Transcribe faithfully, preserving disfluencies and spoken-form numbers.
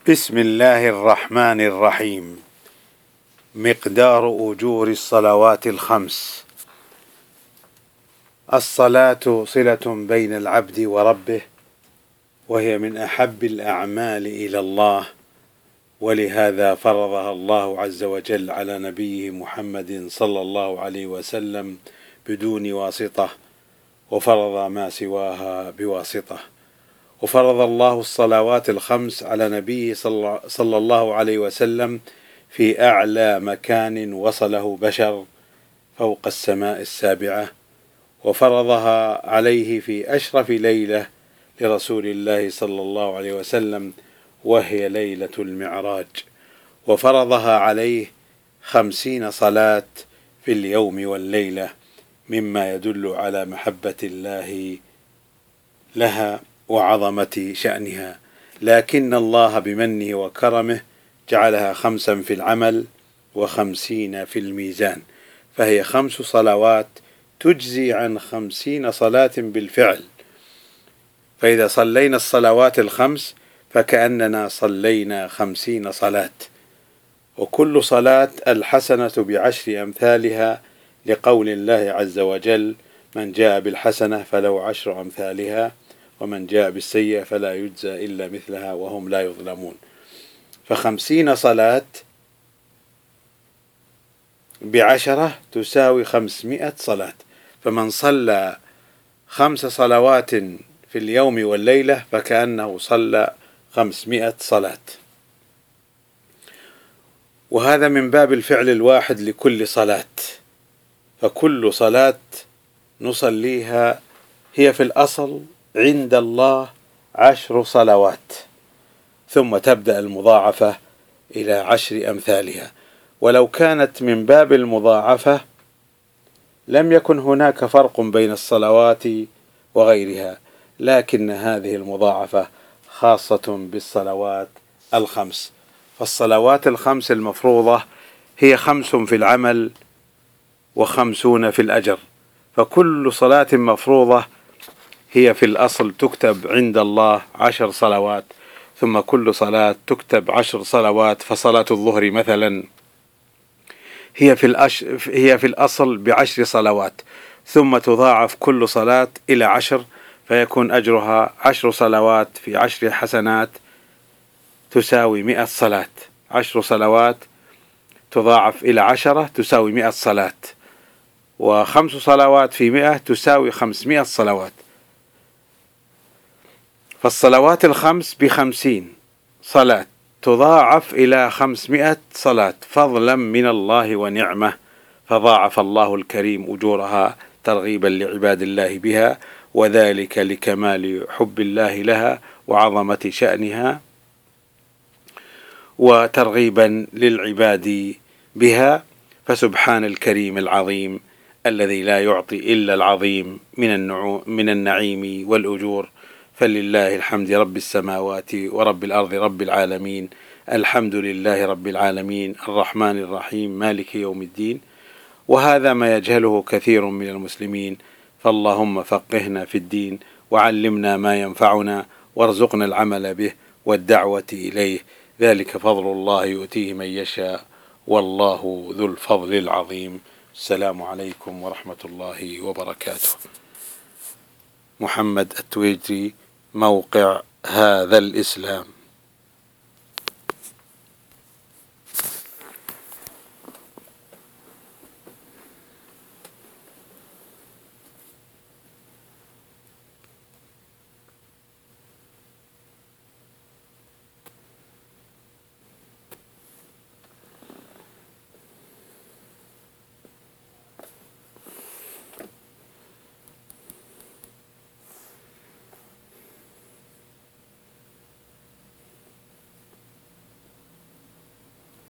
بسم الله الرحمن الرحيم. مقدار أجور الصلوات الخمس. الصلاة صلة بين العبد وربه، وهي من أحب الأعمال إلى الله، ولهذا فرضها الله عز وجل على نبيه محمد صلى الله عليه وسلم بدون واسطة، وفرض ما سواها بواسطة. وفرض الله الصلوات الخمس على نبيه صلى الله عليه وسلم في أعلى مكان وصله بشر فوق السماء السابعة، وفرضها عليه في أشرف ليلة لرسول الله صلى الله عليه وسلم، وهي ليلة المعراج، وفرضها عليه خمسين صلاة في اليوم والليلة، مما يدل على محبة الله لها وعظمة شأنها. لكن الله بمنه وكرمه جعلها خمسا في العمل وخمسين في الميزان، فهي خمس صلوات تجزي عن خمسين صلاة بالفعل. فإذا صلينا الصلوات الخمس فكأننا صلينا خمسين صلاة، وكل صلاة الحسنة بعشر أمثالها، لقول الله عز وجل: من جاء بالحسنة فله عشر أمثالها، ومن جاء بالسيئة فلا يجزى إلا مثلها وهم لا يظلمون. فخمسين صلاة بعشرة تساوي خمسمائة صلاة، فمن صلى خمس صلوات في اليوم والليلة فكأنه صلى خمسمائة صلاة. وهذا من باب الفعل الواحد لكل صلاة، فكل صلاة نصليها هي في الأصل عند الله عشر صلوات، ثم تبدأ المضاعفة إلى عشر أمثالها. ولو كانت من باب المضاعفة لم يكن هناك فرق بين الصلوات وغيرها، لكن هذه المضاعفة خاصة بالصلوات الخمس. فالصلوات الخمس المفروضة هي خمس في العمل وخمسون في الأجر، فكل صلاة مفروضة هي في الأصل تكتب عند الله عشر صلوات، ثم كل صلاة تكتب عشر صلوات. فصلاة الظهر مثلا هي في, الأش... هي في الأصل بعشر صلوات، ثم تضاعف كل صلاة إلى عشر، فيكون أجرها عشر صلوات في عشر حسنات تساوي مئة صلاة. عشر صلوات تضاعف إلى عشرة تساوي مئة صلاة، وخمس صلوات في مئة تساوي خمسمائة صلوات. فالصلوات الخمس بخمسين صلاة تضاعف إلى خمسمائة صلاة فضلا من الله ونعمة، فضاعف الله الكريم أجورها ترغيبا لعباد الله بها، وذلك لكمال حب الله لها وعظمة شأنها، وترغيبا للعباد بها. فسبحان الكريم العظيم الذي لا يعطي إلا العظيم من من النعيم والأجور. فلله الحمد رب السماوات ورب الأرض رب العالمين، الحمد لله رب العالمين، الرحمن الرحيم، مالك يوم الدين. وهذا ما يجهله كثير من المسلمين، فاللهم فقهنا في الدين، وعلمنا ما ينفعنا، وارزقنا العمل به والدعوة إليه، ذلك فضل الله يؤتيه من يشاء، والله ذو الفضل العظيم. السلام عليكم ورحمة الله وبركاته. محمد التويجري، موقع هذا الإسلام.